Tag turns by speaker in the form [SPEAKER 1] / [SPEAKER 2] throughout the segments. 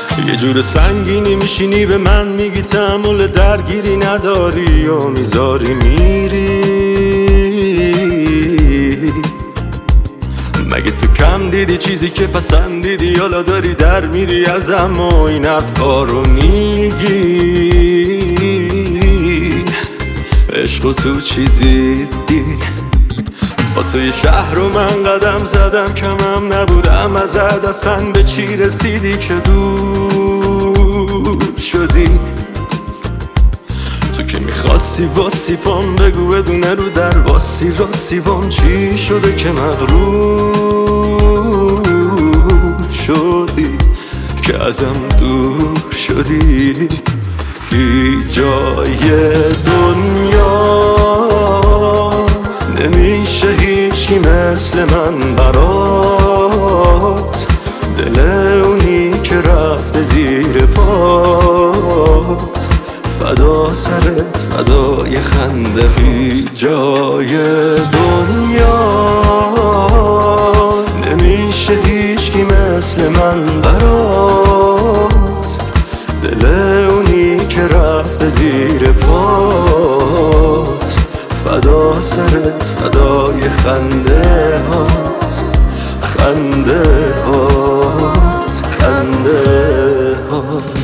[SPEAKER 1] یه جور سنگینی میشینی به من میگی تحمل درگیری نداری و میذاری میری. مگه تو کم دیدی چیزی که پسندیدی، حالا داری در میری ازم و این حرفا رو میگی. عشق تو چی دیدی؟ با توی شهر رو من قدم زدم، کمم نبودم ازت، اصلا به چی رسیدی که دور شدی؟ تو که میخواستی واسی پام بگو بدونه رو در واسی راستی بام چی شده که مغرور شدی، که ازم دور شدی. هیچ جای دنیا نمیشه هیچکی مثل من برات، دل اونی که رفته زیر پات، فدا سرت فدای خنده. هیچ جای دنیا نمیشه هیچکی مثل من برات، دل اونی که رفته زیر پات، فدا سرت فدای خنده هات، خنده هات، خنده هات.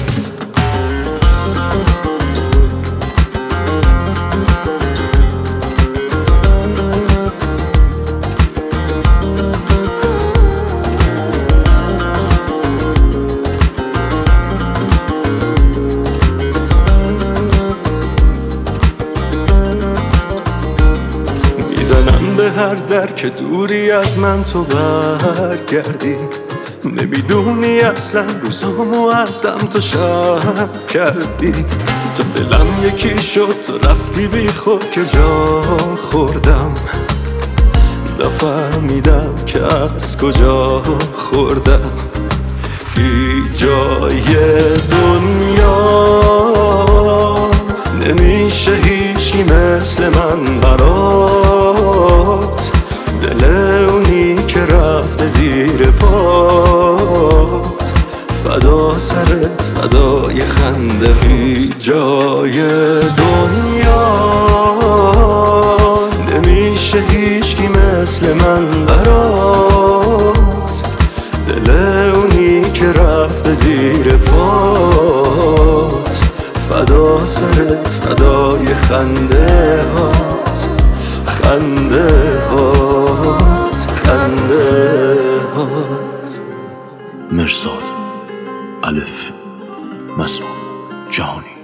[SPEAKER 1] میزنم به هر در که دوری از من تو برگردی، نمیدونی اصلا روزامو از دم تو شب کردی. تو دلم یکی شد تو رفتی بی خود که جا خوردم، نفهمیدم که از کجا خوردم. هیچ جای دنیا نمیشه هیچکی مثل من برات، دل اونی که رفته زیر پات، فدا سرت فدای خنده. هیچ جای دنیا نمیشه هیچکی مثل من برات، دل اونی که رفته زیر پات، فدا سرت فدای خنده هات، خنده هات، خنده هات.
[SPEAKER 2] مرزاد الف مسعود جهانی.